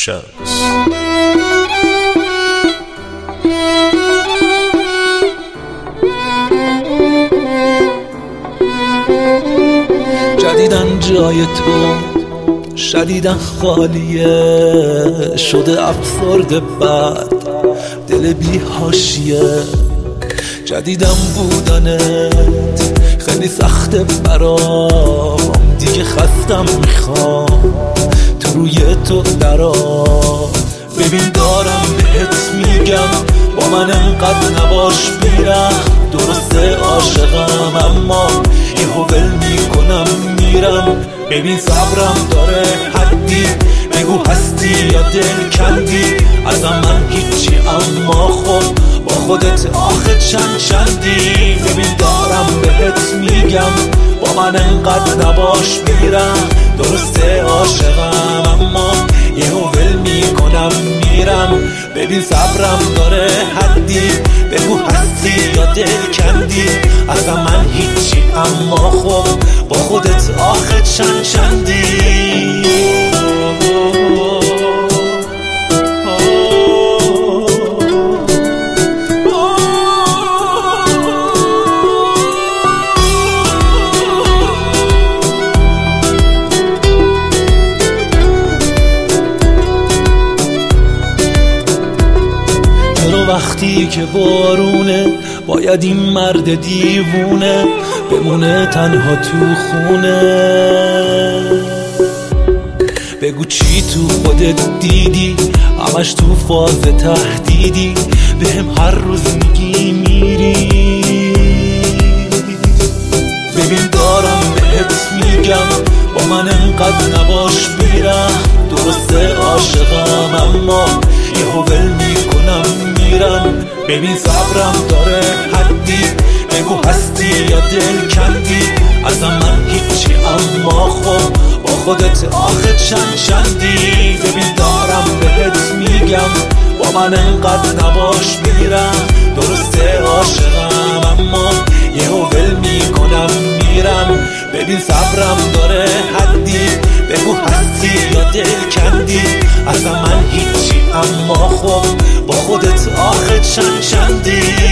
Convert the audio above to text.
شمس. جدیدن جای تو شدیدن خالیه، شده افسرده بعد دل بی حاشیه. جدیدن بودنت خیلی سخته برام، دیگه خستم میخوام تو روی تو درام. ببین دارم بهت میگم با من انقدر نباش میرم، درسته عاشقم اما یهو ول میکنم میرم. ببین صبرم داره حدی، بگو هستی یا دل کندی ازم من هیچی اما خب با خودت آخه چندی. ببین دارم بهت میگم با من انقدر نباش میرم، درسته عاشقم اما یهو ول میکنم میرم. ببین صبرم داره حدی، بگو هستی یا دل کندی ازم من هیچی اما خب با خودت آخه چندی. وقتی که بارونه باید این مرد دیوونه بمونه تنها تو خونه. بگو چی تو خودت دیدی، همش تو فاز تهدیدی، بهم هر روز میگی میری. ببین دارم بهت میگم با من انقدر نباش میرم، درسته عاشقم اما یهو ول میکنم میرم. ببین صبرم داره حدی، بگو هستی یا دل کندی ازم من هیچی اما خب با خودت آخه چندی. ببین دارم بهت میگم با من انقدر نباش میرم، درسته عاشقم اما یهو ول میکنم میرم. ببین صبرم داره حدی، بگو هستی یا دل کندی ازم من هیچی اما خب با خودت آخه چندی.